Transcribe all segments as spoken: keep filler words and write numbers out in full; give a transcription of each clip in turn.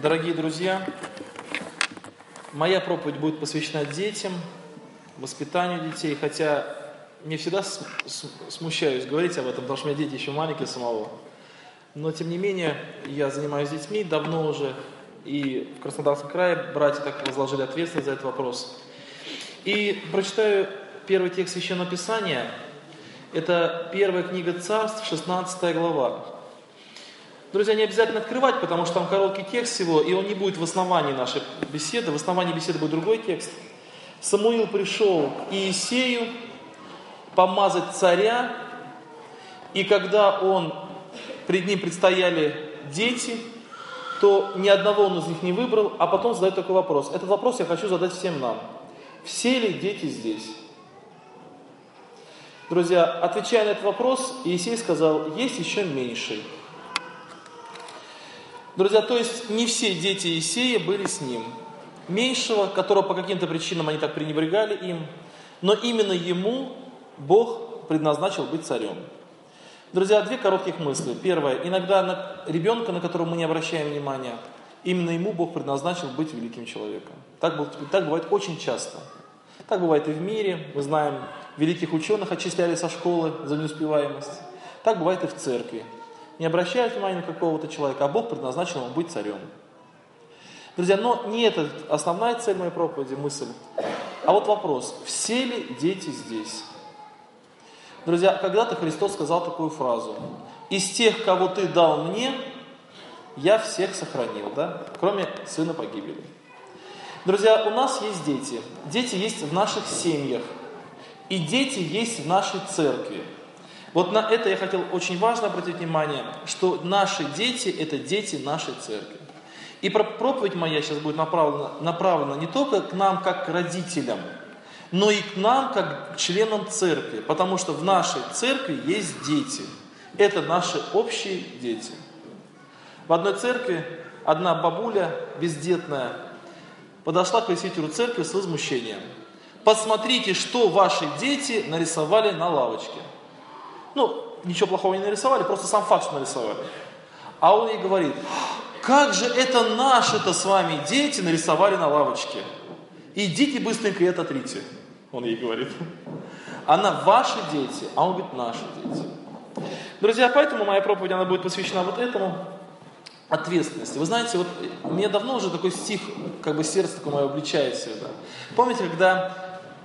Дорогие друзья, моя проповедь будет посвящена детям, воспитанию детей, хотя не всегда смущаюсь говорить об этом, потому что у меня дети еще маленькие самого. Но, тем не менее, я занимаюсь детьми давно уже, и в Краснодарском крае братья так возложили ответственность за этот вопрос. И прочитаю первый текст Священного Писания. Это первая книга Царств, шестнадцатая глава. Друзья, не обязательно открывать, потому что там короткий текст всего, и он не будет в основании нашей беседы. В основании беседы будет другой текст. Самуил пришел к Иисею помазать царя, и когда он, пред ним предстояли дети, то ни одного он из них не выбрал, а потом задает такой вопрос. Этот вопрос я хочу задать всем нам. Все ли дети здесь? Друзья, отвечая на этот вопрос, Иисей сказал, есть еще меньший. Друзья, то есть не все дети Иисея были с ним. Меньшего, которого по каким-то причинам они так пренебрегали им, но именно ему Бог предназначил быть царем. Друзья, две коротких мысли. Первое. Иногда на ребенка, на которого мы не обращаем внимания, именно ему Бог предназначил быть великим человеком. Так, так бывает очень часто. Так бывает и в мире. Мы знаем, великих ученых отчисляли со школы за неуспеваемость. Так бывает и в церкви. Не обращают внимания на какого-то человека, а Бог предназначил ему быть царем. Друзья, но не это основная цель моей проповеди, мысль. А вот вопрос, все ли дети здесь? Друзья, когда-то Христос сказал такую фразу. Из тех, кого ты дал мне, я всех сохранил, да? Кроме сына погибели. Друзья, у нас есть дети. Дети есть в наших семьях. И дети есть в нашей церкви. Вот на это я хотел очень важно обратить внимание, что наши дети – это дети нашей церкви. И проповедь моя сейчас будет направлена, направлена не только к нам, как к родителям, но и к нам, как к членам церкви. Потому что в нашей церкви есть дети. Это наши общие дети. В одной церкви одна бабуля бездетная подошла к пресвитеру церкви с возмущением. Посмотрите, что ваши дети нарисовали на лавочке. Ну, ничего плохого не нарисовали, просто сам факт, что нарисовали. А он ей говорит, как же это наши-то с вами дети нарисовали на лавочке? Идите быстренько и ототрите, он ей говорит. Она ваши дети, а он говорит, наши дети. Друзья, поэтому моя проповедь, она будет посвящена вот этому, ответственности. Вы знаете, вот мне давно уже такой стих, как бы сердце такое мое обличает всегда. Помните, когда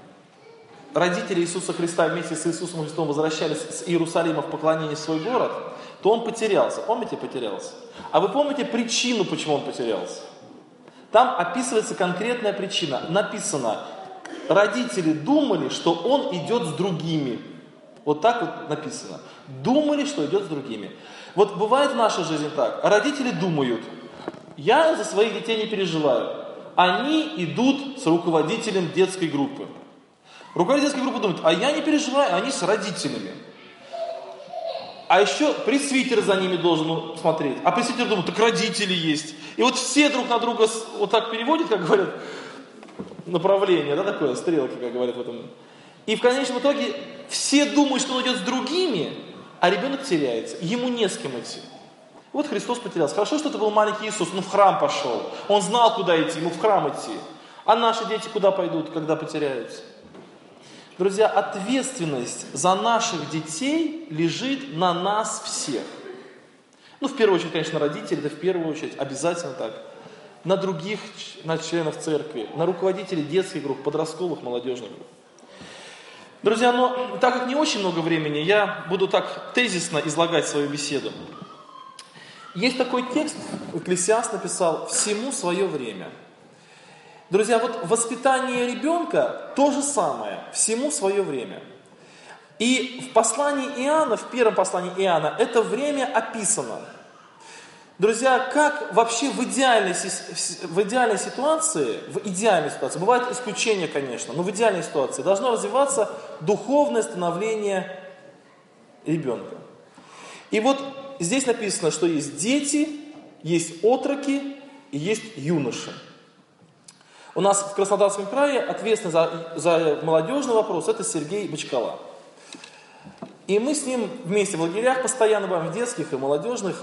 родители Иисуса Христа вместе с Иисусом Христом возвращались с Иерусалима в поклонение в свой город, то он потерялся. Помните, потерялся? А вы помните причину, почему он потерялся? Там описывается конкретная причина. Написано, родители думали, что он идет с другими. Вот так вот написано. Думали, что идет с другими. Вот бывает в нашей жизни так. Родители думают, я за своих детей не переживаю. Они идут с руководителем детской группы. Руководитель детской группы думает, а я не переживаю, они с родителями. А еще пресвитер за ними должен смотреть. А пресвитер думает, так родители есть. И вот все друг на друга вот так переводят, как говорят, направление, да, такое, стрелки, как говорят в этом. И в конечном итоге все думают, что он идет с другими, а ребенок теряется. Ему не с кем идти. Вот Христос потерялся. Хорошо, что это был маленький Иисус, он в храм пошел. Он знал, куда идти, ему в храм идти. А наши дети куда пойдут, когда потеряются? Друзья, ответственность за наших детей лежит на нас всех. Ну, в первую очередь, конечно, родители, да в первую очередь, обязательно так. На других, на членов церкви, на руководителей детских групп, подростковых, молодежных групп. Друзья, но так как не очень много времени, я буду так тезисно излагать свою беседу. Есть такой текст, Экклесиаст написал, «Всему свое время». Друзья, вот воспитание ребенка то же самое, всему свое время. И в послании Иоанна, в первом послании Иоанна, это время описано. Друзья, как вообще в идеальной, в идеальной ситуации, в идеальной ситуации, бывают исключения, конечно, но в идеальной ситуации должно развиваться духовное становление ребенка. И вот здесь написано, что есть дети, есть отроки и есть юноши. У нас в Краснодарском крае ответственный за, за молодежный вопрос это Сергей Бочкала. И мы с ним вместе в лагерях постоянно бываем, в детских и молодежных.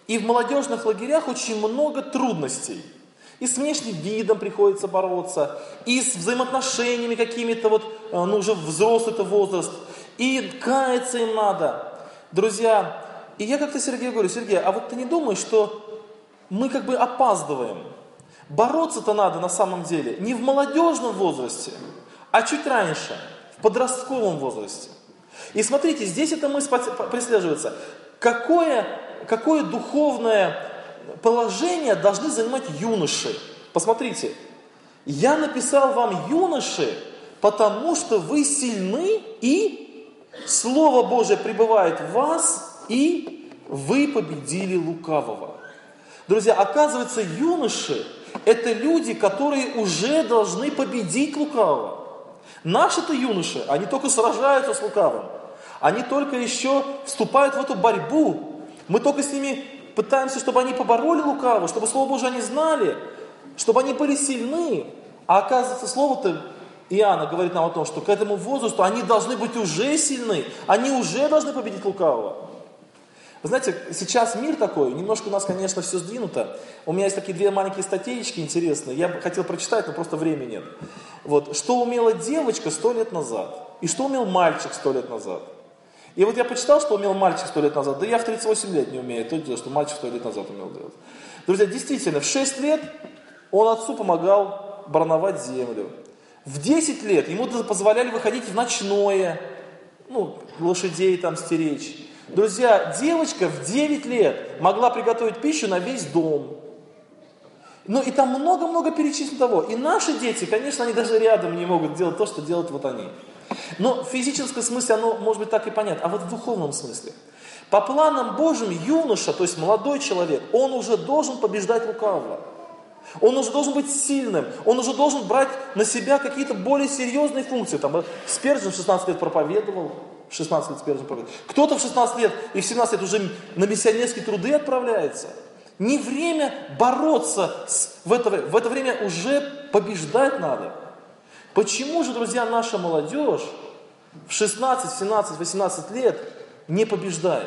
И в молодежных лагерях очень много трудностей. И с внешним видом приходится бороться, и с взаимоотношениями какими-то, вот, ну уже взрослый-то возраст, и каяться им надо. Друзья, и я как-то Сергею говорю: Сергей, а вот ты не думаешь, что мы как бы опаздываем? Бороться-то надо на самом деле не в молодежном возрасте, а чуть раньше, в подростковом возрасте. И смотрите, здесь эта мысль преследуется. Какое, какое духовное положение должны занимать юноши? Посмотрите, я написал вам, юноши, потому что вы сильны, и Слово Божие пребывает в вас, и вы победили лукавого. Друзья, оказывается, юноши – это люди, которые уже должны победить лукавого. Наши-то юноши, они только сражаются с лукавым. Они только еще вступают в эту борьбу. Мы только с ними пытаемся, чтобы они побороли лукавого, чтобы Слово Божие они знали, чтобы они были сильны. А оказывается, Слово-то Иоанна говорит нам о том, что к этому возрасту они должны быть уже сильны, они уже должны победить лукавого. Вы знаете, сейчас мир такой, немножко у нас, конечно, все сдвинуто. У меня есть такие две маленькие статейки интересные, я бы хотел прочитать, но просто времени нет. Вот, что умела девочка сто лет назад, и что умел мальчик сто лет назад. И вот я почитал, что умел мальчик сто лет назад, да я в тридцать восемь лет не умею то делать, что мальчик сто лет назад умел делать. Друзья, действительно, в шесть лет он отцу помогал барановать землю. В десять лет ему позволяли выходить в ночное, ну, лошадей там стеречь. Друзья, девочка в девять лет могла приготовить пищу на весь дом. Ну и там много-много перечислено того. И наши дети, конечно, они даже рядом не могут делать то, что делают вот они. Но в физическом смысле оно может быть так и понятно, а вот в духовном смысле. По планам Божьим юноша, то есть молодой человек, он уже должен побеждать лукавого. Он уже должен быть сильным, он уже должен брать на себя какие-то более серьезные функции. Там, Спержин в шестнадцать лет проповедовал, в шестнадцать лет Спержин проповедовал. Кто-то в шестнадцать лет и в семнадцать лет уже на миссионерские труды отправляется. Не время бороться, с, в, это, в это время уже побеждать надо. Почему же, друзья, наша молодежь в шестнадцать, семнадцать, восемнадцать лет не побеждает?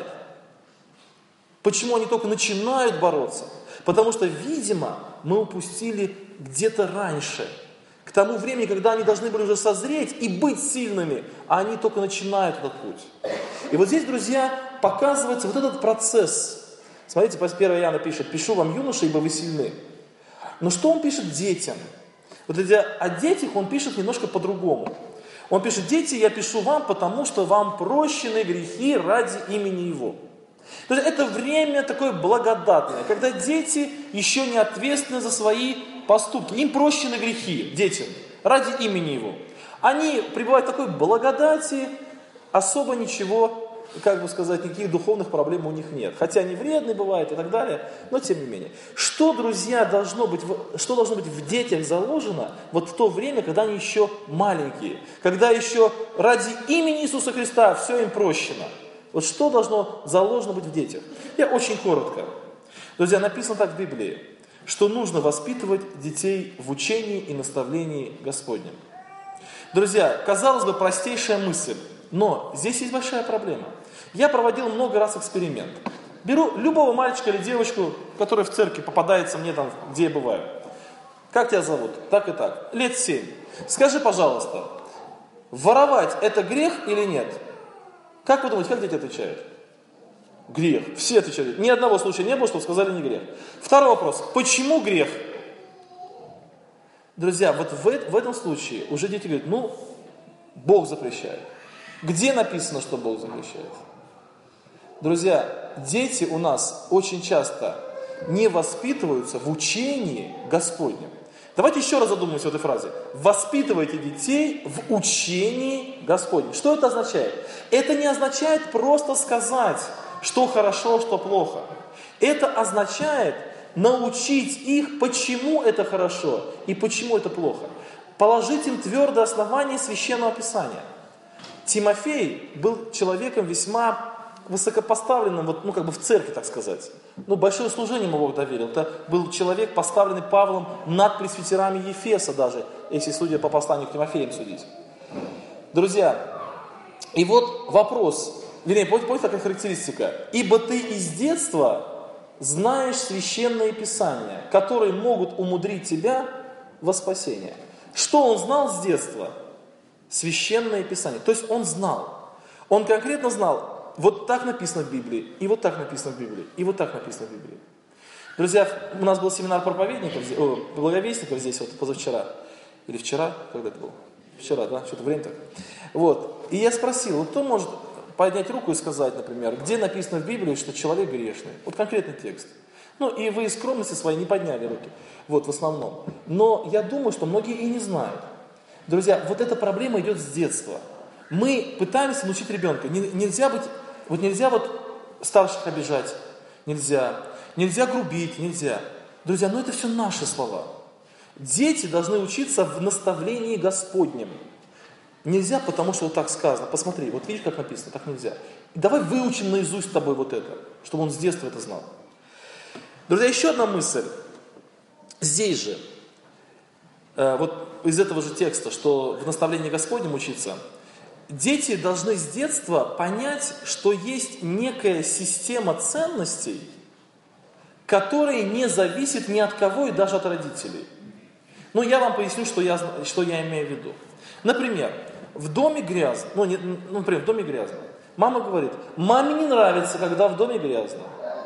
Почему они только начинают бороться? Потому что, видимо, мы упустили где-то раньше, к тому времени, когда они должны были уже созреть и быть сильными, а они только начинают этот путь. И вот здесь, друзья, показывается вот этот процесс. Смотрите, первое Иоанна пишет: «Пишу вам, юноши, ибо вы сильны». Но что он пишет детям? Вот о детях он пишет немножко по-другому. Он пишет: «Дети, я пишу вам, потому что вам прощены грехи ради имени Его». То есть это время такое благодатное, когда дети еще не ответственны за свои поступки. Им прощены грехи, детям, ради имени Его. Они пребывают в такой благодати, особо ничего, как бы сказать, никаких духовных проблем у них нет. Хотя они вредные бывают и так далее, но тем не менее. Что, друзья, должно быть, что должно быть в детях заложено вот в то время, когда они еще маленькие, когда еще ради имени Иисуса Христа все им прощено? Вот что должно заложено быть в детях? Я очень коротко. Друзья, написано так в Библии, что нужно воспитывать детей в учении и наставлении Господнем. Друзья, казалось бы, простейшая мысль, но здесь есть большая проблема. Я проводил много раз эксперимент. Беру любого мальчика или девочку, который в церкви попадается мне там, где я бываю. Как тебя зовут? Так и так. Лет семь. Скажи, пожалуйста, воровать это грех или нет? Как вы думаете, как дети отвечают? Грех. Все отвечают. Ни одного случая не было, чтобы сказали не грех. Второй вопрос. Почему грех? Друзья, вот в, в этом случае уже дети говорят: ну, Бог запрещает. Где написано, что Бог запрещает? Друзья, дети у нас очень часто не воспитываются в учении Господнем. Давайте еще раз задумаемся в этой фразе. Воспитывайте детей в учении Господнем. Что это означает? Это не означает просто сказать, что хорошо, что плохо. Это означает научить их, почему это хорошо и почему это плохо. Положить им твердое основание Священного Писания. Тимофей был человеком весьма высокопоставленным, вот, ну как бы в церкви, так сказать. Ну, большое служение ему Бог доверил. Это был человек, поставленный Павлом над пресвитерами Ефеса даже, если судя по посланию к Тимофеям судить. Друзья, и вот вопрос, вернее, помните, помните такая характеристика? «Ибо ты из детства знаешь священные писания, которые могут умудрить тебя во спасение. Что он знал с детства? Священное писание. То есть он знал. Он конкретно знал, вот так написано в Библии, и вот так написано в Библии, и вот так написано в Библии. Друзья, у нас был семинар проповедников, о, благовестников здесь вот позавчера. Или вчера, когда это было? Вчера, да? Что-то время так. Вот. И я спросил, вот кто может поднять руку и сказать, например, где написано в Библии, что человек грешный? Вот конкретный текст. Ну, и вы из скромности своей не подняли руки. Вот, в основном. Но я думаю, что многие и не знают. Друзья, вот эта проблема идет с детства. Мы пытаемся научить ребенка. Нельзя быть, вот нельзя вот старших обижать. Нельзя. Нельзя грубить, нельзя. Друзья, ну это все наши слова. Дети должны учиться в наставлении Господнем. Нельзя, потому что вот так сказано. Посмотри, вот видишь, как написано, так нельзя. Давай выучим наизусть с тобой вот это, чтобы он с детства это знал. Друзья, еще одна мысль. Здесь же, э, вот из этого же текста, что в наставлении Господнем учиться, дети должны с детства понять, что есть некая система ценностей, которая не зависит ни от кого и даже от родителей. Ну, я вам поясню, что я, что я имею в виду. Например, в доме грязно, ну, не, ну, например, в доме грязно. Мама говорит, маме не нравится, когда в доме грязно.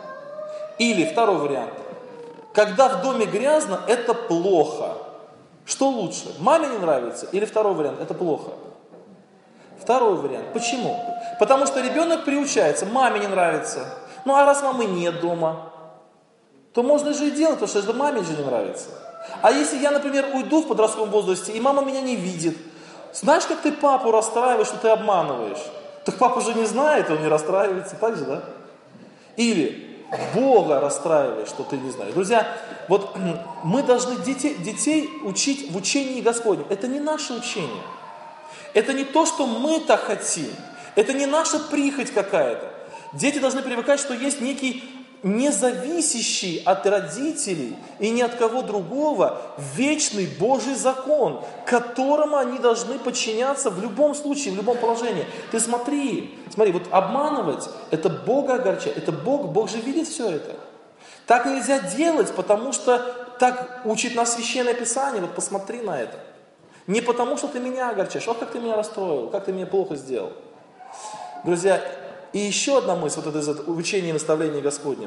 Или второй вариант, когда в доме грязно, это плохо. Что лучше, маме не нравится или второй вариант, это плохо? Второй вариант. Почему? Потому что ребенок приучается, маме не нравится. Ну, а раз мамы нет дома, то можно же и делать, потому что это маме же не нравится. А если я, например, уйду в подростковом возрасте, и мама меня не видит, знаешь, как ты папу расстраиваешь, что ты обманываешь? Так папа же не знает, он не расстраивается, так же, да? Или Бога расстраиваешь, что ты не знаешь. Друзья, вот мы должны детей, детей учить в учении Господнем. Это не наше учение. Это не то, что мы так хотим. Это не наша прихоть какая-то. Дети должны привыкать, что есть некий независящий от родителей и ни от кого другого вечный Божий закон, которому они должны подчиняться в любом случае, в любом положении. Ты смотри, смотри, вот обманывать, это Бога огорчать, это Бог, Бог же видит все это. Так нельзя делать, потому что так учит нас Священное Писание, вот посмотри на это. Не потому, что ты меня огорчаешь, ох, как ты меня расстроил, как ты меня плохо сделал. Друзья, и еще одна мысль, вот это из учения и наставления Господнем.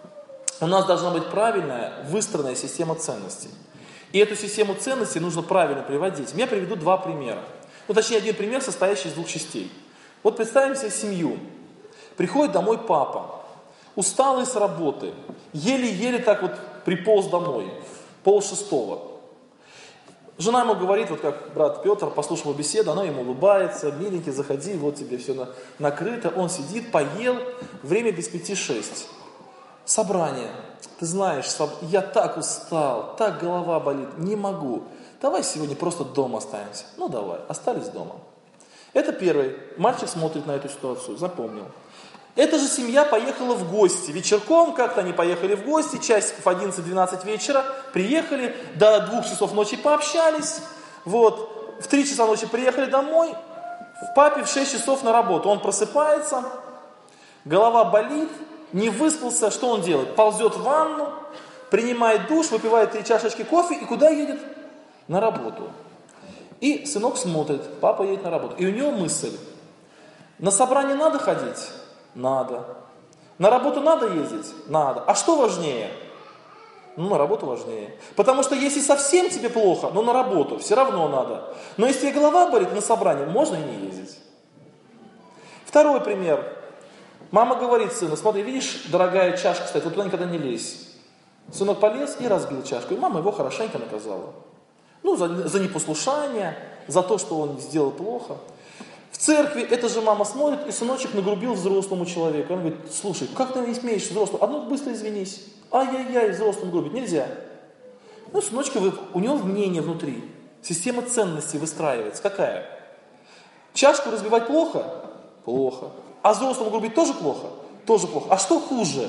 У нас должна быть правильная, выстроенная система ценностей. И эту систему ценностей нужно правильно приводить. Я приведу два примера. Ну, точнее, один пример, состоящий из двух частей. Вот представим себе семью. Приходит домой папа, усталый с работы, еле-еле так вот приполз домой, пол шестого. Жена ему говорит, вот как брат Петр, послушал беседу, она ему улыбается, миленький, заходи, вот тебе все на, накрыто. Он сидит, поел, время без пяти шесть. Собрание. Ты знаешь, соб... я так устал, так голова болит, не могу. Давай сегодня просто дома останемся. Ну давай, остались дома. Это первый. Мальчик смотрит на эту ситуацию, запомнил. Эта же семья поехала в гости. Вечерком как-то они поехали в гости, часиков одиннадцать-двенадцать вечера, приехали, до двух часов ночи пообщались, вот, в три часа ночи приехали домой, в папе в шесть часов на работу. Он просыпается, голова болит, не выспался, что он делает? Ползет в ванну, принимает душ, выпивает три чашечки кофе и куда едет? На работу. И сынок смотрит, папа едет на работу. И у него мысль, на собрание надо ходить? Надо. На работу надо ездить? Надо. А что важнее? Ну, на работу важнее. Потому что если совсем тебе плохо, ну, на работу все равно надо. Но если тебе голова болит, на собрание можно и не ездить. Второй пример. Мама говорит сыну, смотри, видишь, дорогая чашка стоит, вот туда никогда не лезь. Сынок полез и разбил чашку. И мама его хорошенько наказала. Ну, за, за непослушание, за то, что он сделал плохо. В церкви эта же мама смотрит, и сыночек нагрубил взрослому человеку. Он говорит, слушай, как ты не смеешь взрослому? А ну быстро извинись. Ай-яй-яй, взрослым грубить нельзя. Ну, сыночка, у него мнение внутри. Система ценностей выстраивается. Какая? Чашку разбивать плохо? Плохо. А взрослому грубить тоже плохо? Тоже плохо. А что хуже?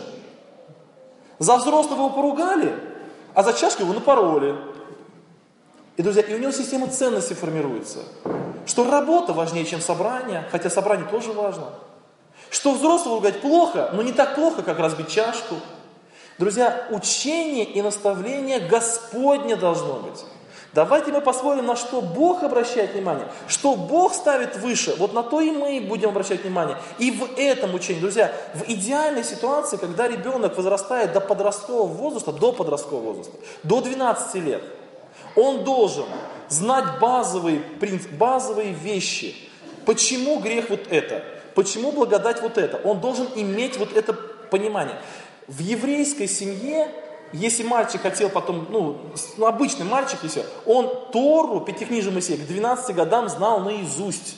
За взрослого его поругали, а за чашку его напороли. И, друзья, и у него система ценностей формируется. Что работа важнее, чем собрание, хотя собрание тоже важно. Что взрослого ругать плохо, но не так плохо, как разбить чашку. Друзья, учение и наставление Господне должно быть. Давайте мы посмотрим, на что Бог обращает внимание. Что Бог ставит выше, вот на то и мы будем обращать внимание. И в этом учении, друзья, в идеальной ситуации, когда ребенок возрастает до подросткового возраста, до подросткового возраста, до двенадцати лет, он должен знать базовые принципы, базовые вещи. Почему грех вот это? Почему благодать вот это? Он должен иметь вот это понимание. В еврейской семье, если мальчик хотел потом, ну, ну обычный мальчик, если он Тору, пятикнижие Моисея, к двенадцати годам знал наизусть.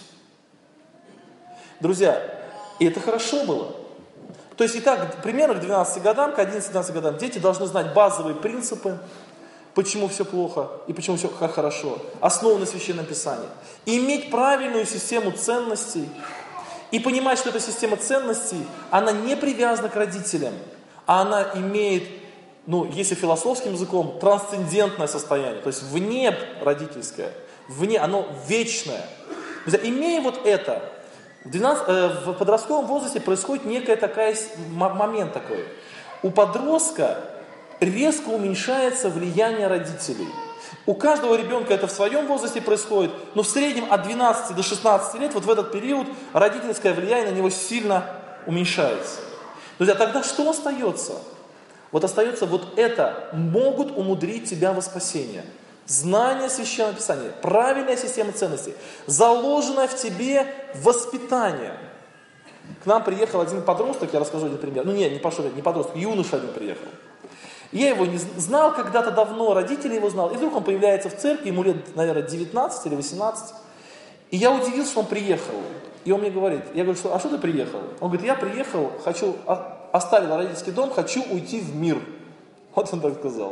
Друзья, и это хорошо было. То есть, и так, примерно к двенадцати годам, к одиннадцати-двенадцати годам дети должны знать базовые принципы, почему все плохо и почему все хорошо, основы на Священном Писании. И иметь правильную систему ценностей, и понимать, что эта система ценностей, она не привязана к родителям, а она имеет, ну, если философским языком, трансцендентное состояние, то есть вне родительское, вне, оно вечное. Друзья, имея вот это, в, двенадцатом, э, в подростковом возрасте происходит некая такая, момент такой. У подростка резко уменьшается влияние родителей. У каждого ребенка это в своем возрасте происходит, но в среднем от двенадцати до шестнадцати лет, вот в этот период, родительское влияние на него сильно уменьшается. Друзья, тогда что остается? Вот остается вот это, могут умудрить тебя во спасение. Знание Священного Писания, правильная система ценностей, заложенное в тебе воспитание. К нам приехал один подросток, я расскажу один пример. Ну не, не подросток, не подросток, юноша один приехал. Я его не знал когда-то давно, родители его знал. И вдруг он появляется в церкви, ему лет, наверное, девятнадцать или восемнадцать. И я удивился, что он приехал. И он мне говорит, я говорю, что, а что ты приехал? Он говорит, я приехал, хочу, оставил родительский дом, хочу уйти в мир. Вот он так сказал.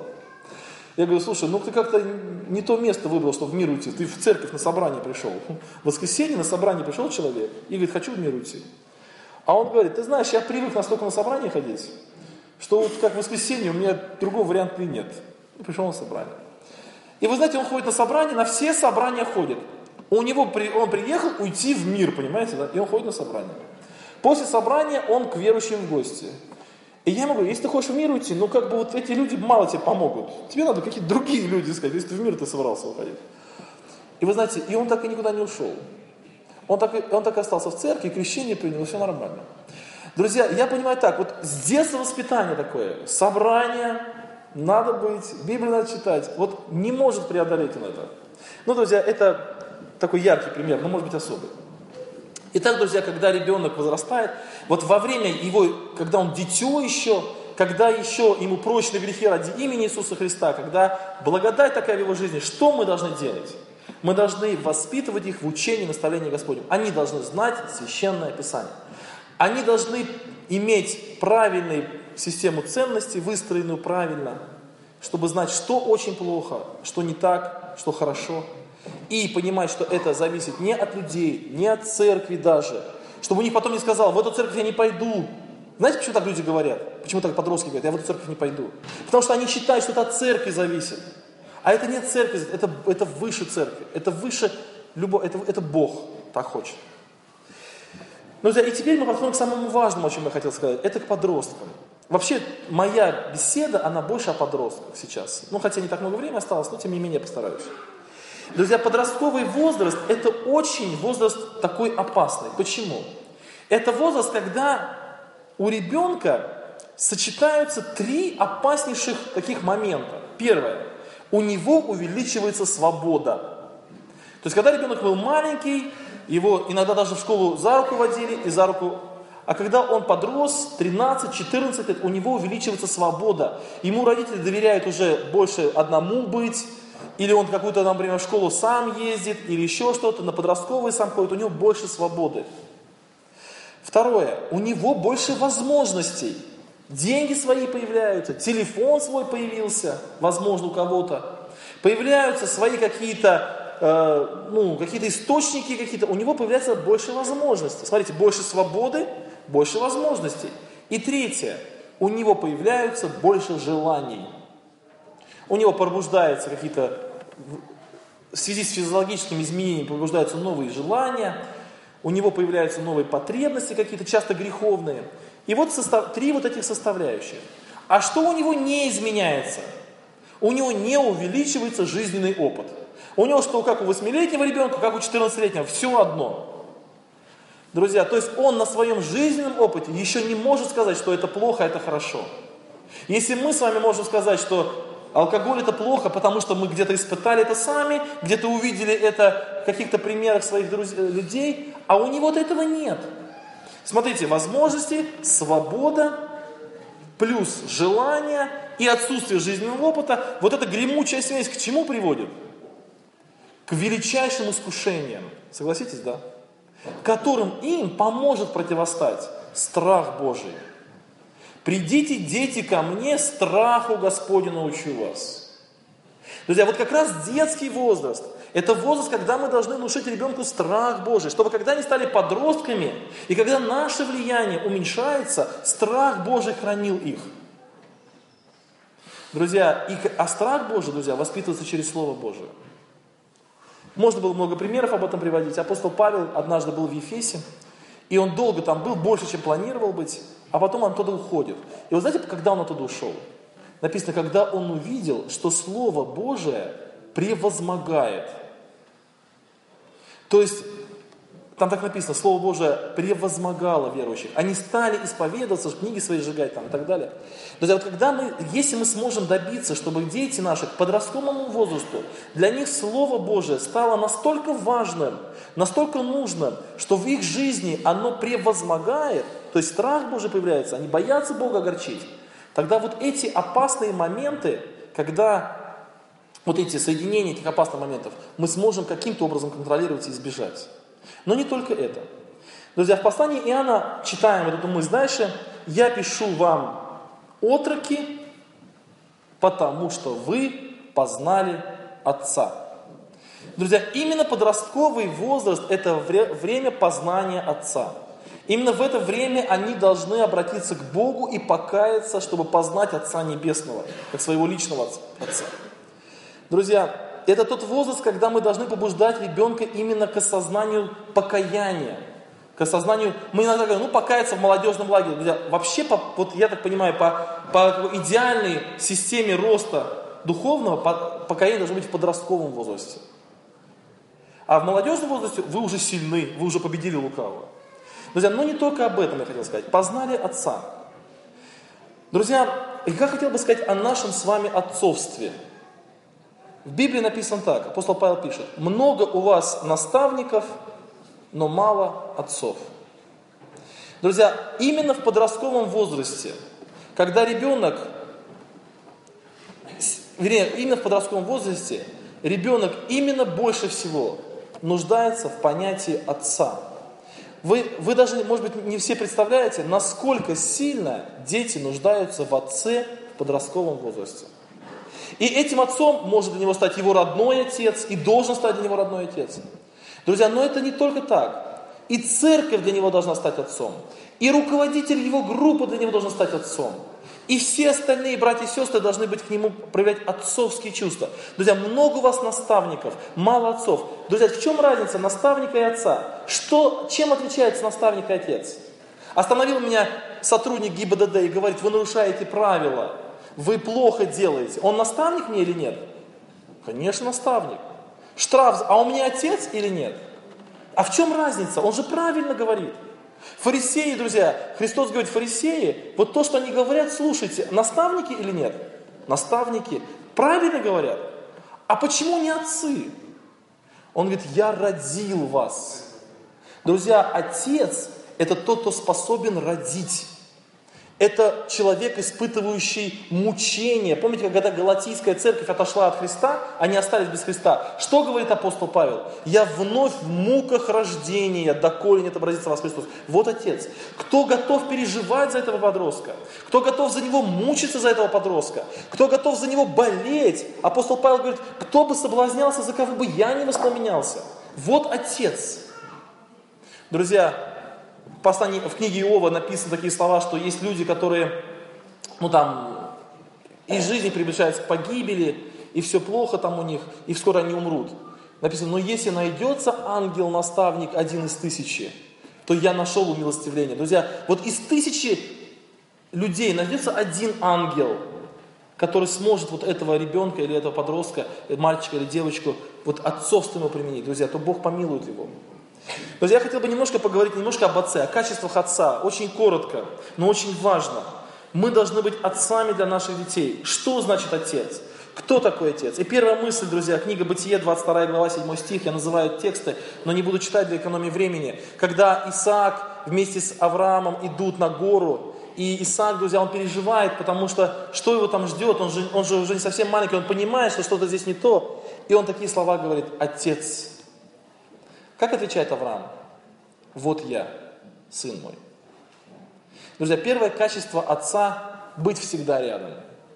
Я говорю, слушай, ну ты как-то не то место выбрал, чтобы в мир уйти. Ты в церковь на собрание пришел. В воскресенье на собрание пришел человек и говорит, хочу в мир уйти. А он говорит, ты знаешь, я привык настолько на собрание ходить, что вот как в воскресенье у меня другого варианта нет. И пришел на собрание. И вы знаете, он ходит на собрание, на все собрания ходит. У него, он приехал уйти в мир, понимаете, да? И он ходит на собрание. После собрания он к верующим в гости. И я ему говорю, если ты хочешь в мир уйти, ну как бы вот эти люди мало тебе помогут. Тебе надо какие-то другие люди искать, если ты в мир ты собрался уходить. И вы знаете, и он так и никуда не ушел. Он так, он так и остался в церкви, крещение принял, и все нормально. Друзья, я понимаю так, вот с детства воспитание такое, собрание, надо быть, Библию надо читать, вот не может преодолеть он это. Ну, друзья, это такой яркий пример, но может быть особый. Итак, друзья, когда ребенок возрастает, вот во время его, когда он дитё еще, когда еще ему прочны грехи ради имени Иисуса Христа, когда благодать такая в его жизни, что мы должны делать? Мы должны воспитывать их в учении и наставлении Господнем. Они должны знать Священное Писание. Они должны иметь правильную систему ценностей, выстроенную правильно, чтобы знать, что очень плохо, что не так, что хорошо. И понимать, что это зависит не от людей, не от церкви даже. Чтобы у них потом не сказал, в эту церковь я не пойду. Знаете, почему так люди говорят? Почему так подростки говорят, я в эту церковь не пойду? Потому что они считают, что это от церкви зависит. А это не церковь, это, это выше церкви. Это выше любого, это, это Бог так хочет. Ну, и теперь мы подходим к самому важному, о чем я хотел сказать. Это к подросткам. Вообще, моя беседа, она больше о подростках сейчас. Ну, хотя не так много времени осталось, но тем не менее постараюсь. Друзья, подростковый возраст – это очень возраст такой опасный. Почему? Это возраст, когда у ребенка сочетаются три опаснейших таких момента. Первое. У него увеличивается свобода. То есть, когда ребенок был маленький, его иногда даже в школу за руку водили и за руку. А когда он подрос, тринадцать-четырнадцать лет, у него увеличивается свобода. Ему родители доверяют уже больше одному быть, или он какую-то, например, в школу сам ездит, или еще что-то, на подростковый сам ходит, у него больше свободы. Второе, у него больше возможностей. Деньги свои появляются, телефон свой появился, возможно, у кого-то. Появляются свои какие-то, э, ну, какие-то источники, какие-то. У него появляется больше возможностей. Смотрите, больше свободы, больше возможностей. И третье, у него появляются больше желаний. У него пробуждаются какие-то, в связи с физиологическими изменениями, пробуждаются новые желания, у него появляются новые потребности какие-то, часто греховные. И вот состав, три вот этих составляющих. А что у него не изменяется? У него не увеличивается жизненный опыт. У него что, как у восьмилетнего ребенка, как у четырнадцатилетнего, все одно. Друзья, то есть он на своем жизненном опыте еще не может сказать, что это плохо, это хорошо. Если мы с вами можем сказать, что алкоголь это плохо, потому что мы где-то испытали это сами, где-то увидели это в каких-то примерах своих друзей, людей, а у него-то этого нет. Смотрите, возможности, свобода, плюс желание и отсутствие жизненного опыта, вот эта гремучая связь к чему приводит? К величайшим искушениям, согласитесь, да? Которым им поможет противостать страх Божий. «Придите, дети, ко мне, страху Господню научу вас». Друзья, вот как раз детский возраст, это возраст, когда мы должны внушить ребенку страх Божий, чтобы когда они стали подростками, и когда наше влияние уменьшается, страх Божий хранил их. Друзья, и, а страх Божий, друзья, воспитывается через Слово Божие. Можно было много примеров об этом приводить. Апостол Павел однажды был в Ефесе, и он долго там был, больше, чем планировал быть, а потом он оттуда уходит. И вы знаете, когда он оттуда ушел? Написано, когда он увидел, что Слово Божие превозмогает. То есть, там так написано, Слово Божие превозмогало верующих. Они стали исповедоваться, книги свои сжигать там, и так далее. Друзья, вот когда мы, если мы сможем добиться, чтобы дети наши к подростковому возрасту, для них Слово Божие стало настолько важным, настолько нужным, что в их жизни оно превозмогает, то есть страх Божий появляется, они боятся Бога огорчить, тогда вот эти опасные моменты, когда вот эти соединения этих опасных моментов, мы сможем каким-то образом контролировать и избежать. Но не только это. Друзья, в послании Иоанна читаем вот эту мысль дальше. «Я пишу вам, отроки, потому что вы познали Отца». Друзья, именно подростковый возраст – это время познания Отца. Именно в это время они должны обратиться к Богу и покаяться, чтобы познать Отца Небесного, как своего личного Отца. Друзья, это тот возраст, когда мы должны побуждать ребенка именно к осознанию покаяния. К осознанию, мы иногда говорим, ну покаяться в молодежном лагере. Друзья, вообще, по, вот я так понимаю, по, по идеальной системе роста духовного, по, покаяние должно быть в подростковом возрасте. А в молодежном возрасте вы уже сильны, вы уже победили лукавого. Друзья, но не только об этом я хотел сказать. Познали Отца. Друзья, я хотел бы сказать о нашем с вами отцовстве. В Библии написано так, апостол Павел пишет: «Много у вас наставников, но мало отцов». Друзья, именно в подростковом возрасте, когда ребенок, вернее, именно в подростковом возрасте, ребенок именно больше всего нуждается в понятии отца. Вы, вы даже, может быть, не все представляете, насколько сильно дети нуждаются в отце в подростковом возрасте. И этим отцом может для него стать его родной отец, и должен стать для него родной отец. Друзья, но это не только так. И церковь для него должна стать отцом. И руководитель его группы для него должен стать отцом. И все остальные братья и сестры должны быть к нему проявлять отцовские чувства. Друзья, много у вас наставников, мало отцов. Друзья, в чем разница наставника и отца? Что, чем отличается наставник и отец? Остановил меня сотрудник ГИБДД и говорит: вы нарушаете правила. Вы плохо делаете. Он наставник мне или нет? Конечно, наставник. Штраф, а он мне отец или нет? А в чем разница? Он же правильно говорит. Фарисеи, друзья, Христос говорит, фарисеи, вот то, что они говорят, слушайте, наставники или нет? Наставники. Правильно говорят. А почему не отцы? Он говорит: я родил вас. Друзья, отец – это тот, кто способен родить. Это человек, испытывающий мучения. Помните, когда Галатийская церковь отошла от Христа, они остались без Христа. Что говорит апостол Павел? «Я вновь в муках рождения, доколе не отобразится вас Христос». Вот Отец. Кто готов переживать за этого подростка? Кто готов за него мучиться за этого подростка? Кто готов за него болеть? Апостол Павел говорит: кто бы соблазнялся, за кого бы я не воспламенялся? Вот Отец. Друзья, в послании, в книге Иова написаны такие слова, что есть люди, которые, ну там, из жизни приближаются к погибели, и все плохо там у них, и скоро они умрут. Написано: но если найдется ангел-наставник один из тысячи, то я нашел умилостивление. Друзья, вот из тысячи людей найдется один ангел, который сможет вот этого ребенка или этого подростка, мальчика или девочку, вот отцовство ему применить, друзья, то Бог помилует его. Друзья, я хотел бы немножко поговорить немножко об отце, о качествах отца, очень коротко, но очень важно. Мы должны быть отцами для наших детей. Что значит отец? Кто такой отец? И первая мысль, друзья, книга Бытие, двадцать вторая глава, седьмой стих, я называю тексты, но не буду читать для экономии времени. Когда Исаак вместе с Авраамом идут на гору, и Исаак, друзья, он переживает, потому что что его там ждет, он же, он же уже не совсем маленький, он понимает, что что-то здесь не то. И он такие слова говорит: «Отец». Как отвечает Авраам? «Вот я, сын мой». Друзья, первое качество отца – быть всегда рядом.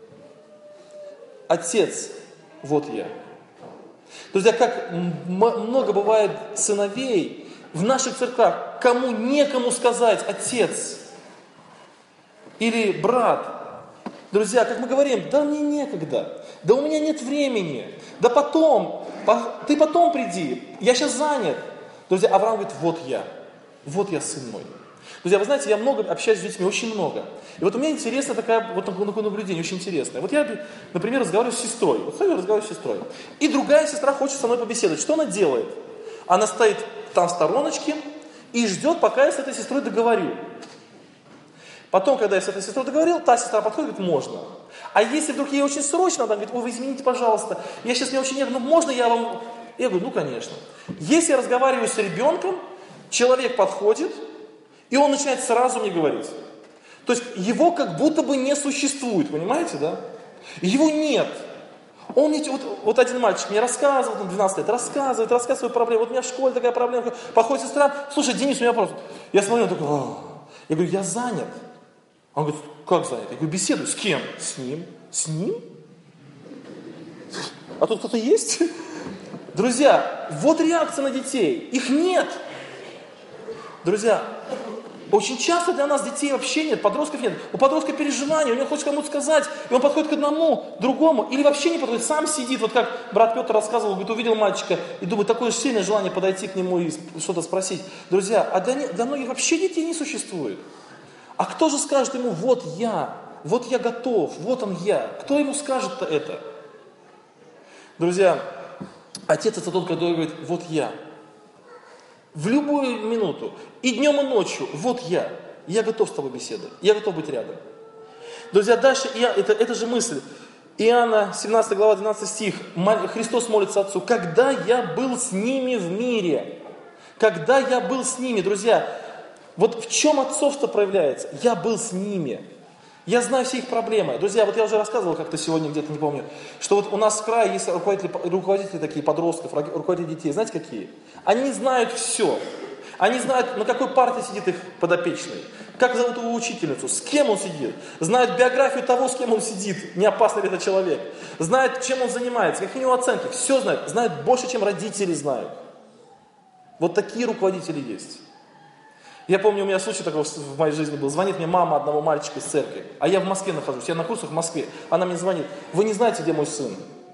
Отец, вот я. Друзья, как много бывает сыновей в наших церквях, кому некому сказать «отец» или «брат». Друзья, как мы говорим, да мне некогда, да у меня нет времени, да потом, ты потом приди, я сейчас занят. Друзья, Авраам говорит: вот я, вот я, сын мой. Друзья, вы знаете, я много общаюсь с детьми, очень много. И вот у меня интересная такая, вот такое наблюдение, очень интересное. Вот я, например, разговариваю с сестрой, вот я разговариваю с сестрой, и другая сестра хочет со мной побеседовать. Что она делает? Она стоит там в стороночке и ждет, пока я с этой сестрой договорю. Потом, когда я с этой сестрой договорил, та сестра подходит и говорит: можно. А если вдруг ей очень срочно, она говорит: ой, вы извините, пожалуйста, я сейчас мне очень нервно, ну можно я вам... Я говорю: ну конечно. Если я разговариваю с ребенком, человек подходит, и он начинает сразу мне говорить. То есть его как будто бы не существует, понимаете, да? Его нет. Он мне, вот, вот один мальчик мне рассказывает, он двенадцать лет, рассказывает, рассказывает свою проблему. Вот у меня в школе такая проблема. Походит сестра: слушай, Денис, у меня вопрос. Я смотрю, он такой: а. Я говорю: я занят. Он говорит: как занят? Я говорю: беседую. С кем? С ним. С ним? А тут кто-то есть? Друзья, вот реакция на детей. Их нет. Друзья, очень часто для нас детей вообще нет, подростков нет. У подростка переживания, у него хочет кому-то сказать, и он подходит к одному, другому, или вообще не подходит, сам сидит, вот как брат Петр рассказывал, говорит, увидел мальчика и думает, такое же сильное желание подойти к нему и что-то спросить. Друзья, а для, для многих вообще детей не существует. А кто же скажет ему: вот я, вот я готов, вот он я? Кто ему скажет-то это? Друзья, отец это тот, который говорит: вот я. В любую минуту, и днем, и ночью, вот я, я готов с тобой беседовать, я готов быть рядом. Друзья, дальше, я, это, это же мысль. Иоанна, семнадцатая глава, двенадцатый стих, Христос молится Отцу: когда я был с ними в мире, когда я был с ними, друзья, вот в чем отцовство проявляется? Я был с ними. Я знаю все их проблемы. Друзья, вот я уже рассказывал как-то сегодня, где-то не помню, что вот у нас в крае есть руководители, руководители такие подростков, руководители детей. Знаете какие? Они знают все. Они знают, на какой парте сидит их подопечный, как зовут его учительницу, с кем он сидит. Знают биографию того, с кем он сидит, не опасный ли это человек. Знают, чем он занимается, какие у него оценки. Все знают. Знают больше, чем родители знают. Вот такие руководители есть. Я помню, у меня случай такой в моей жизни был. Звонит мне мама одного мальчика из церкви, а я в Москве нахожусь, я на курсах в Москве. Она мне звонит: вы не знаете, где мой сын?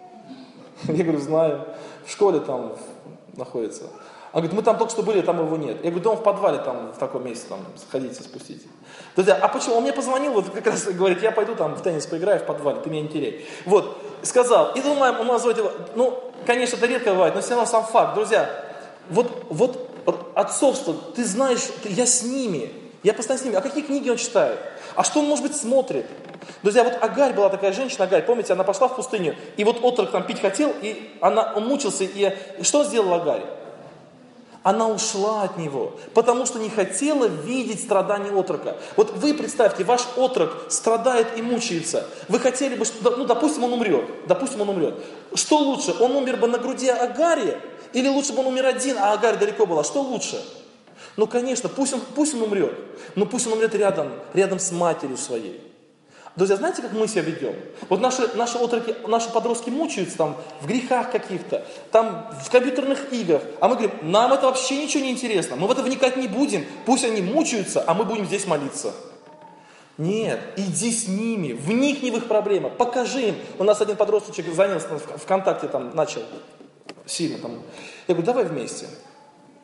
Я говорю: знаю, в школе там находится. Она говорит: мы там только что были, там его нет. Я говорю: да он в подвале, там в таком месте, там сходите, спустите. Друзья, а почему? Он мне позвонил, вот как раз говорит: я пойду там в теннис поиграю в подвале, ты меня не теряй. Вот, сказал, и думаю, он назвать его, ну, конечно, это редко бывает, но все равно сам факт. Друзья, вот, вот отцовство, ты знаешь, я с ними, я постоянно с ними. А какие книги он читает? А что он, может быть, смотрит? Друзья, вот Агарь была такая женщина, Агарь, помните, она пошла в пустыню, и вот отрок там пить хотел, и она, он мучился, и, и что сделала Агарь? Она ушла от него, потому что не хотела видеть страдания отрока. Вот вы представьте, ваш отрок страдает и мучается. Вы хотели бы, что, ну, допустим, он умрет. Допустим, он умрет. Что лучше, он умер бы на груди Агари, или лучше бы он умер один, а Агарь далеко была? Что лучше? Ну, конечно, пусть он, пусть он умрет, но пусть он умрет рядом, рядом с матерью своей. Друзья, знаете, как мы себя ведем? Вот наши, наши отроки, наши подростки мучаются там в грехах каких-то, там в компьютерных играх, а мы говорим: нам это вообще ничего не интересно, мы в это вникать не будем, пусть они мучаются, а мы будем здесь молиться. Нет, иди с ними, вникни в их проблемы, покажи им. У нас один подросточек занялся в ВКонтакте, там начал сильно там. Я говорю: давай вместе.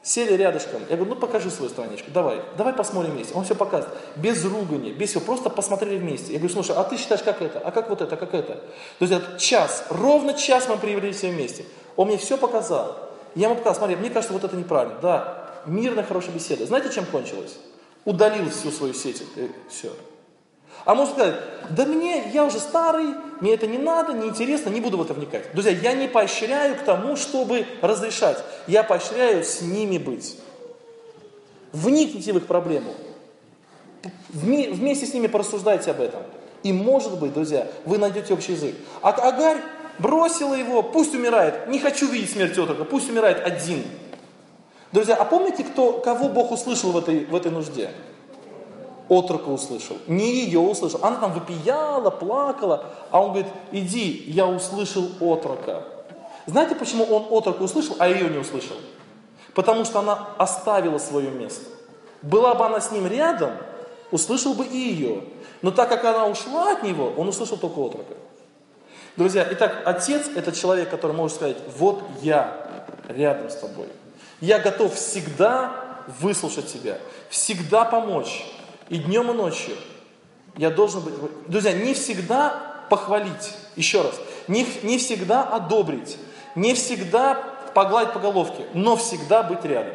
Сели рядышком. Я говорю, ну покажи свою страничку, давай, давай посмотрим вместе. Он все показывает. Без ругани, без всего, просто посмотрели вместе. Я говорю, слушай, а ты считаешь, как это? А как вот это, как это? То есть это час, ровно час мы привели все вместе. Он мне все показал. Я ему показал, смотри, мне кажется, вот это неправильно. Да, мирная, хорошая беседа. Знаете, чем кончилось? Удалил всю свою сеть. И все. А может сказать, да мне, я уже старый, мне это не надо, не интересно, не буду в это вникать. Друзья, я не поощряю к тому, чтобы разрешать. Я поощряю с ними быть. Вникните в их проблему. Вместе с ними порассуждайте об этом. И может быть, друзья, вы найдете общий язык. А Агарь бросила его, пусть умирает. Не хочу видеть смерть отрока, пусть умирает один. Друзья, а помните, кто, кого Бог услышал в этой, в этой нужде? Отрока услышал, не ее услышал. Она там вопияла, плакала, а он говорит, иди, я услышал отрока. Знаете, почему он отрока услышал, а ее не услышал? Потому что она оставила свое место. Была бы она с ним рядом, услышал бы и ее. Но так как она ушла от него, он услышал только отрока. Друзья, итак, отец – это человек, который может сказать, вот я рядом с тобой. Я готов всегда выслушать тебя, всегда помочь. И днем, и ночью я должен быть... Друзья, не всегда похвалить, еще раз, не, не всегда одобрить, не всегда погладить по головке, но всегда быть рядом.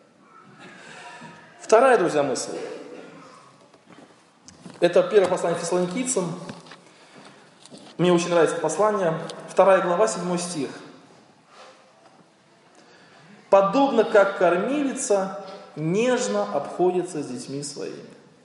Вторая, друзья, мысль. Это первое послание Фессалоникийцам. Мне очень нравится это послание. Вторая глава, седьмой стих. «Подобно как кормилица нежно обходится с детьми своими».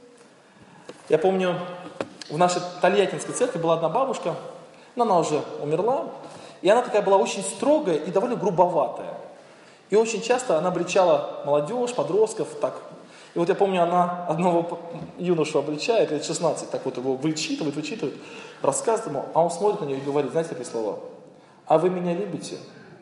Я помню, в нашей Тольяттинской церкви была одна бабушка, но она уже умерла, и она такая была очень строгая и довольно грубоватая. И очень часто она обличала молодежь, подростков, так. И вот я помню, она одного юношу обличает, лет шестнадцать, так вот его вычитывает, вычитывает, рассказывает ему, а он смотрит на нее и говорит, знаете такие слова? А вы меня любите?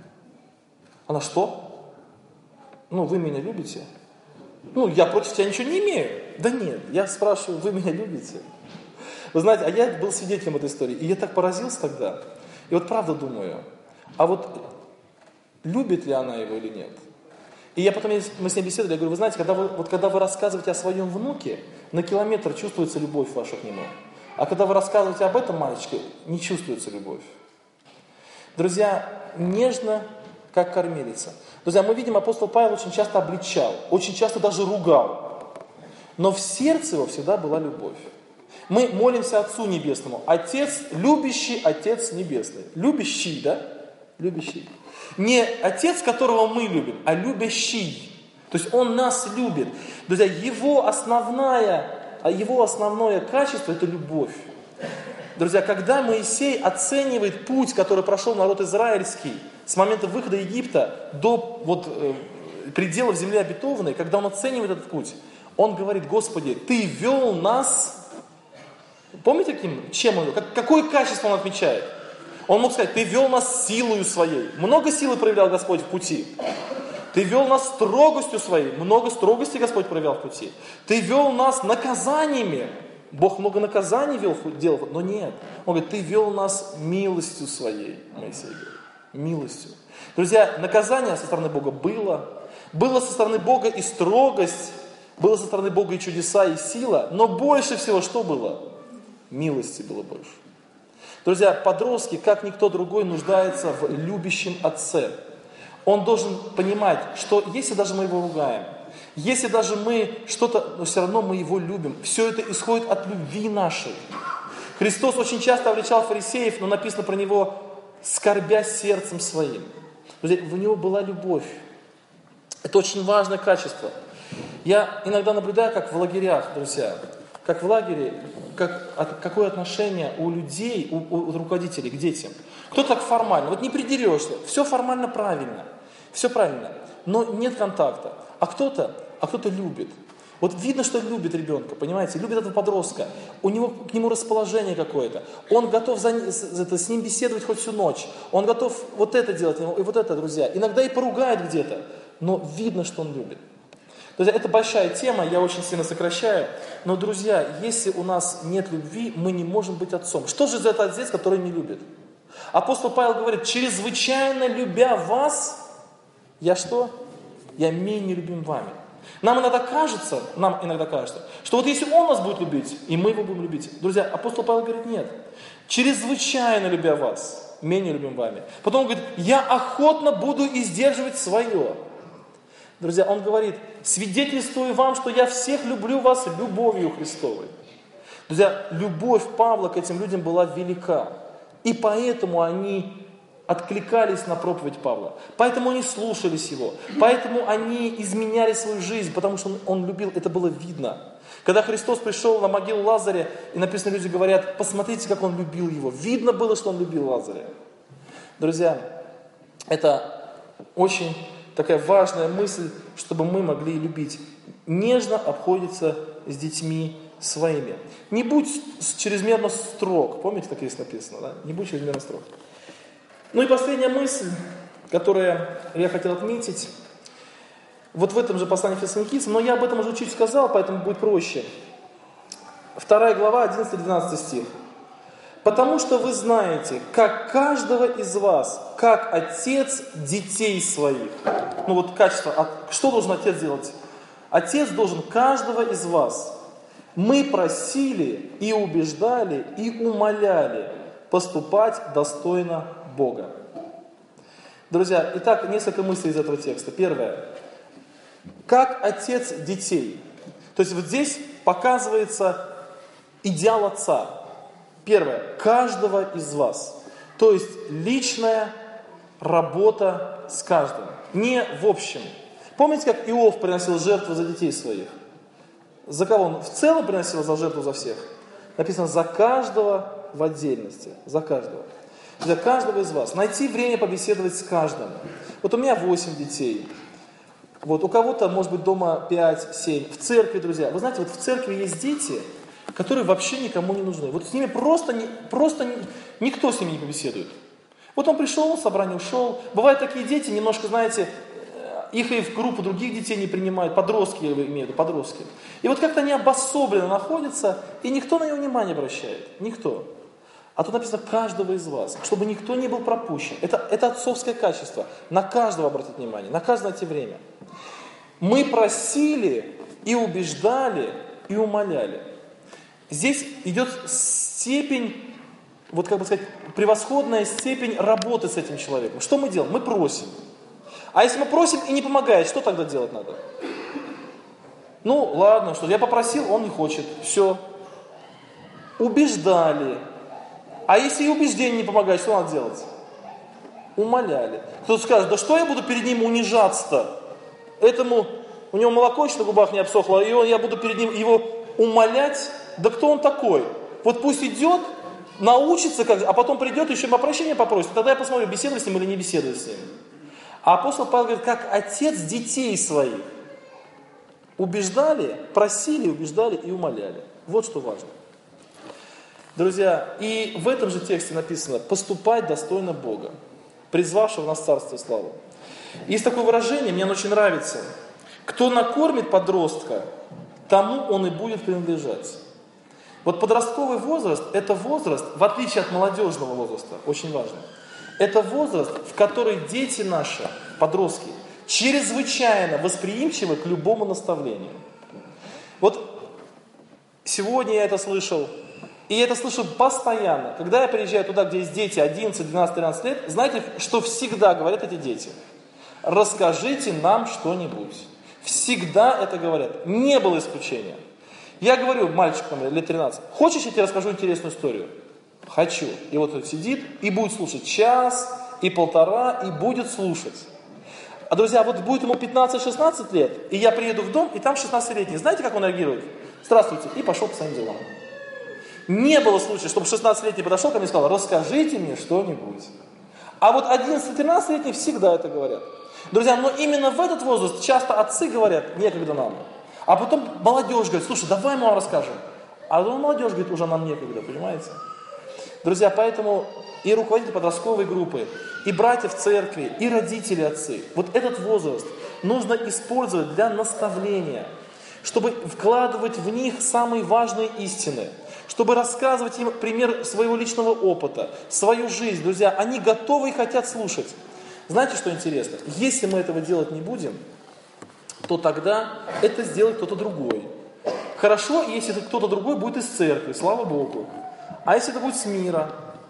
Она что? Ну, вы меня любите? Ну, я против тебя ничего не имею. Да нет, я спрашиваю, вы меня любите? Вы знаете, а я был свидетелем этой истории, и я так поразился тогда. И вот правда думаю, а вот любит ли она его или нет? И я потом, мы с ней беседовали, я говорю, вы знаете, когда вы, вот когда вы рассказываете о своем внуке, на километр чувствуется любовь ваша к нему. А когда вы рассказываете об этом мальчике, не чувствуется любовь. Друзья, нежно, как кормилица. Друзья, мы видим, апостол Павел очень часто обличал, очень часто даже ругал. Но в сердце его всегда была любовь. Мы молимся Отцу Небесному. Отец, любящий Отец Небесный. Любящий, да? Любящий. Не Отец, которого мы любим, а любящий. То есть Он нас любит. Друзья, Его основная, его основное качество – это любовь. Друзья, когда Моисей оценивает путь, который прошел народ израильский с момента выхода Египта до вот, э, пределов земли обетованной, когда он оценивает этот путь, он говорит, Господи, Ты вел нас, помните, каким, чем он, как, какое качество он отмечает? Он мог сказать, Ты вел нас силою своей. Много силы проявлял Господь в пути. Ты вел нас строгостью своей. Много строгости Господь проявлял в пути. Ты вел нас наказаниями. Бог много наказаний вел, делал, но нет. Он говорит, Ты вел нас милостью своей, Моисей говорит. Милостью. Друзья, наказание со стороны Бога было. Было со стороны Бога и строгость. Было со стороны Бога и чудеса, и сила. Но больше всего что было? Милости было больше. Друзья, подростки, как никто другой, нуждаются в любящем отце. Он должен понимать, что если даже мы его ругаем, если даже мы что-то, но все равно мы его любим, все это исходит от любви нашей. Христос очень часто обличал фарисеев, но написано про него, скорбя сердцем своим. Друзья, в него была любовь. Это очень важное качество. Я иногда наблюдаю, как в лагерях, друзья, как в лагере, как, от, какое отношение у людей, у, у руководителей к детям. Кто так формально, вот не придерешься, все формально правильно, все правильно, но нет контакта. А кто-то, а кто-то любит. Вот видно, что любит ребенка, понимаете, любит этого подростка, у него, к нему расположение какое-то, он готов за, это, с ним беседовать хоть всю ночь, он готов вот это делать, и вот это, друзья, иногда и поругает где-то, но видно, что он любит. Друзья, это большая тема, я очень сильно сокращаю, но, друзья, если у нас нет любви, мы не можем быть отцом. Что же за это отец, который не любит? Апостол Павел говорит, чрезвычайно любя вас, я что? я менее любим вами. Нам иногда кажется, нам иногда кажется, что вот если Он нас будет любить, и мы Его будем любить. Друзья, апостол Павел говорит, нет. Чрезвычайно любя вас, менее любим вами. Потом он говорит, я охотно буду издерживать свое. Друзья, он говорит, свидетельствую вам, что я всех люблю вас любовью Христовой. Друзья, любовь Павла к этим людям была велика. И поэтому они откликались на проповедь Павла. Поэтому они слушались его. Поэтому они изменяли свою жизнь, потому что он, он любил, это было видно. Когда Христос пришел на могилу Лазаря, и написано, люди говорят, посмотрите, как он любил его. Видно было, что он любил Лазаря. Друзья, это очень такая важная мысль, чтобы мы могли любить. Нежно обходиться с детьми своими. Не будь чрезмерно строг. Помните, так здесь написано, да? Не будь чрезмерно строг. Ну и последняя мысль, которую я хотел отметить. Вот в этом же послании Фессалоникийцам, но я об этом уже чуть сказал, поэтому будет проще. Вторая глава, одиннадцатый-двенадцатый стих. «Потому что вы знаете, как каждого из вас, как отец детей своих». Ну вот качество, что должен отец делать? Отец должен каждого из вас. «Мы просили и убеждали и умоляли поступать достойно Бога». Друзья, итак, несколько мыслей из этого текста. Первое. Как отец детей. То есть вот здесь показывается идеал отца. Первое. Каждого из вас. То есть личная работа с каждым. Не в общем. Помните, как Иов приносил жертву за детей своих? За кого он в целом приносил за жертву за всех? Написано, за каждого в отдельности. За каждого. Для каждого из вас. Найти время побеседовать с каждым. Вот у меня восемь детей. Вот у кого-то, может быть, дома пять-семь. В церкви, друзья. Вы знаете, вот в церкви есть дети, которые вообще никому не нужны. Вот с ними просто, не, просто не, никто с ними не побеседует. Вот он пришел, собрание ушел. Бывают такие дети, немножко, знаете, их и в группу других детей не принимают. Подростки, я имею в виду, подростки. И вот как-то они обособленно находятся, и никто на него внимания не обращает. Никто. А тут написано каждого из вас, чтобы никто не был пропущен. Это, это отцовское качество. На каждого обратить внимание, на каждого найти время. Мы просили и убеждали и умоляли. Здесь идет степень, вот как бы сказать, превосходная степень работы с этим человеком. Что мы делаем? Мы просим. А если мы просим и не помогает, что тогда делать надо? Ну, ладно, что я попросил, он не хочет. Все. Убеждали. А если и убеждение не помогает, что надо делать? Умоляли. Кто-то скажет, да что я буду перед ним унижаться-то? Этому, у него молоко еще на губах не обсохло, и он, я буду перед ним его умолять. Да кто он такой? Вот пусть идет, научится, как, а потом придет, еще ему прощения попросит. Тогда я посмотрю, беседовать с ним или не беседовать с ним. А апостол Павел говорит, как отец детей своих. Убеждали, просили, убеждали и умоляли. Вот что важно. Друзья, и в этом же тексте написано, поступать достойно Бога, призвавшего нас в царство и славу. Есть такое выражение, мне оно очень нравится. Кто накормит подростка, тому он и будет принадлежать. Вот подростковый возраст, это возраст, в отличие от молодежного возраста, очень важно. Это возраст, в который дети наши, подростки, чрезвычайно восприимчивы к любому наставлению. Вот сегодня я это слышал, и я это слышу постоянно. Когда я приезжаю туда, где есть дети одиннадцать, двенадцать, тринадцать лет, знаете, что всегда говорят эти дети? Расскажите нам что-нибудь. Всегда это говорят. Не было исключения. Я говорю мальчикам лет тринадцать, хочешь, я тебе расскажу интересную историю? Хочу. И вот он сидит и будет слушать час, и полтора, и будет слушать. А, друзья, вот будет ему пятнадцать-шестнадцать лет, и я приеду в дом, и там шестнадцатилетний. Знаете, как он реагирует? Здравствуйте, и пошел по своим делам. Не было случая, чтобы шестнадцатилетний подошел ко мне и сказал, расскажите мне что-нибудь. А вот одиннадцать-тринадцатилетний всегда это говорят. Друзья, но именно в этот возраст часто отцы говорят, некогда нам. А потом молодежь говорит, слушай, давай мы вам расскажем. А потом молодежь говорит, уже нам некогда, понимаете? Друзья, поэтому и руководители подростковой группы, и братья в церкви, и родители отцы, вот этот возраст нужно использовать для наставления, чтобы вкладывать в них самые важные истины, чтобы рассказывать им пример своего личного опыта, свою жизнь. Друзья, они готовы и хотят слушать. Знаете, что интересно? Если мы этого делать не будем, то тогда это сделает кто-то другой. Хорошо, если это кто-то другой будет из церкви, слава Богу. А если это будет с мира?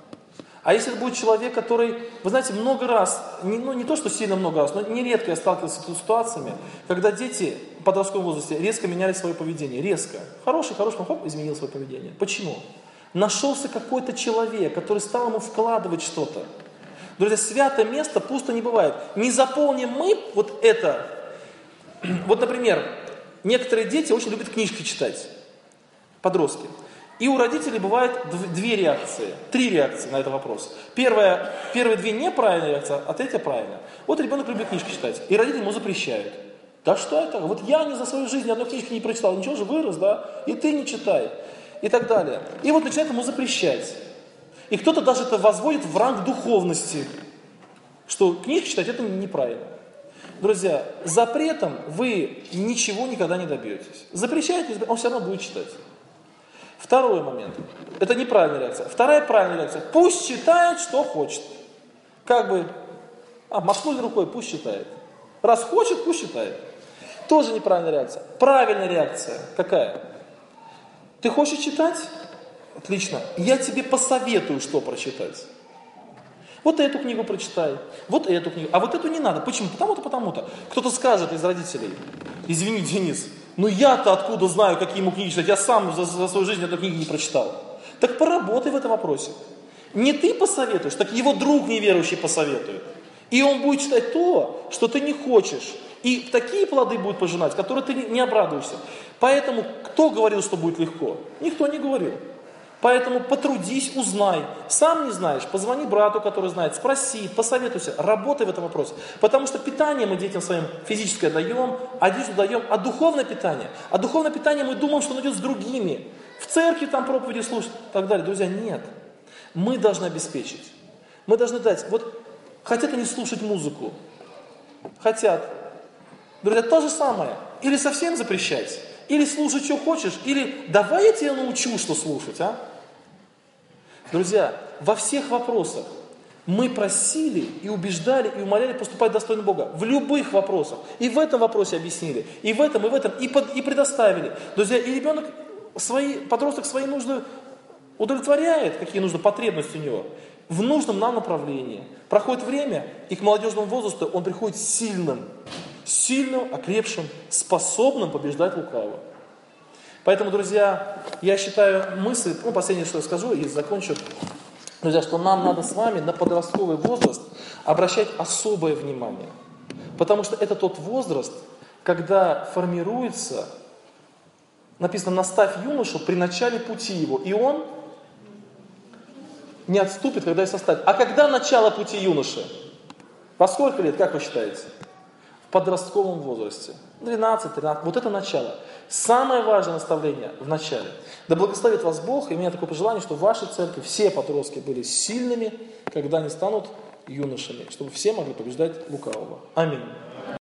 А если это будет человек, который, вы знаете, много раз, не, ну не то, что сильно много раз, но нередко я сталкивался с ситуациями, когда дети в подростковом возрасте резко меняли свое поведение. Резко. Хороший, хороший, но хоп, изменил свое поведение. Почему? Нашелся какой-то человек, который стал ему вкладывать что-то. Друзья, святое место пусто не бывает. Не заполним мы вот это. Вот, например, некоторые дети очень любят книжки читать. Подростки. И у родителей бывает две реакции, три реакции на этот вопрос. Первая, первые две неправильные реакции, а третья правильная. Вот ребенок любит книжки читать, и родители ему запрещают. Да что это? Вот я не за свою жизнь ни одной книжки не прочитал, ничего же вырос, да? И ты не читай. И так далее. И вот начинает ему запрещать. И кто-то даже это возводит в ранг духовности, что книжки читать это неправильно. Друзья, запретом вы ничего никогда не добьетесь. Запрещаете, он все равно будет читать. Второй момент. Это неправильная реакция. Вторая правильная реакция. Пусть читает, что хочет. Как бы, а, махнули рукой, пусть читает. Раз хочет, пусть читает. Тоже неправильная реакция. Правильная реакция какая? Ты хочешь читать? Отлично. Я тебе посоветую, что прочитать. Вот эту книгу прочитай, вот эту книгу, а вот эту не надо. Почему? Потому-то, потому-то. Кто-то скажет из родителей: извини, Денис, ну я-то откуда знаю, какие ему книги читать, я сам за, за свою жизнь эту книгу не прочитал. Так поработай в этом вопросе. Не ты посоветуешь, так его друг неверующий посоветует. И он будет читать то, что ты не хочешь. И такие плоды будет пожинать, которые ты не обрадуешься. Поэтому кто говорил, что будет легко? Никто не говорил. Поэтому потрудись, узнай. Сам не знаешь, позвони брату, который знает, спроси, посоветуйся, работай в этом вопросе. Потому что питание мы детям своим физическое даем, одежду даем, а духовное питание? А духовное питание мы думаем, что оно идет с другими. В церкви там проповеди слушать и так далее. Друзья, нет. Мы должны обеспечить. Мы должны дать. Вот хотят они слушать музыку. Хотят. Друзья, то же самое. Или совсем запрещать, или слушай, что хочешь, или давай я тебя научу, что слушать, а? Друзья, во всех вопросах мы просили и убеждали, и умоляли поступать достойно Бога. В любых вопросах. И в этом вопросе объяснили, и в этом, и в этом, и, под, и предоставили. Друзья, и ребенок, свои, подросток свои нужды удовлетворяет, какие нужны потребности у него, в нужном нам направлении. Проходит время, и к молодежному возрасту он приходит сильным, сильным, окрепшим, способным побеждать лукавого. Поэтому, друзья, я считаю мысль, ну, последнее, что я скажу, и закончу, друзья, что нам надо с вами на подростковый возраст обращать особое внимание. Потому что это тот возраст, когда формируется, написано, наставь юношу при начале пути его, и он не отступит, когда и составит. А когда начало пути юноши? Во сколько лет, как вы считаете? В подростковом возрасте. двенадцать-тринадцать. Вот это начало. Самое важное наставление в начале. Да благословит вас Бог, и у меня такое пожелание, чтобы в вашей церкви все подростки были сильными, когда они станут юношами, чтобы все могли побеждать лукавого. Аминь.